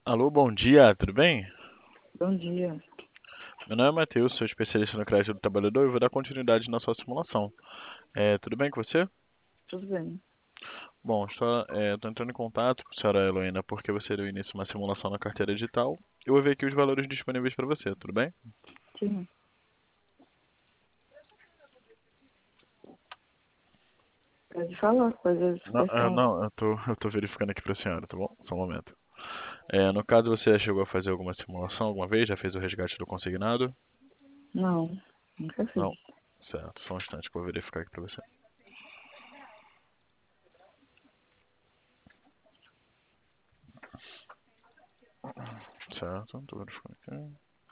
Alô, bom dia, tudo bem? Bom dia. Meu nome é Matheus, sou especialista no crédito do trabalhador e vou dar continuidade na sua simulação. Tudo bem com você? Tudo bem? Bom, estou entrando em contato com a senhora Heloína porque você deu início a uma simulação na carteira digital. Eu vou ver aqui os valores disponíveis para você, tudo bem? Sim. Pode falar coisas Não, questões. não, eu tô verificando aqui para a senhora, tá bom? Só um momento. No caso, você já chegou a fazer alguma simulação alguma vez? Já fez o resgate do consignado? Não, nunca fiz. Não? Certo, só um instante que eu vou verificar aqui para você. Certo, tô verificando aqui.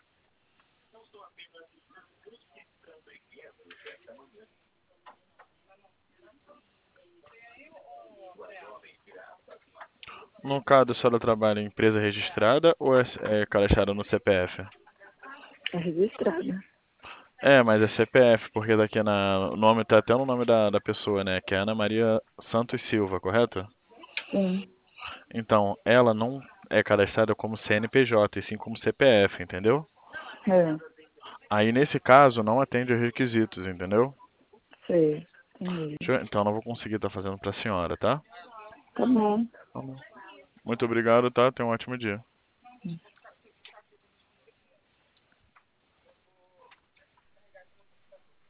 No caso, a senhora trabalha em empresa registrada ou é cadastrada no CPF? É registrada. Mas é CPF, porque daqui o nome tá até no nome da pessoa, né? Que é Ana Maria Santos Silva, correto? Sim. Então, ela não é cadastrada como CNPJ, e sim como CPF, entendeu? É, Aí, nesse caso, não atende aos requisitos, entendeu? sei. Entendi. Então, não vou conseguir estar fazendo pra senhora, tá? Tá bom. Tá bom. Muito obrigado, tá? Tenha um ótimo dia.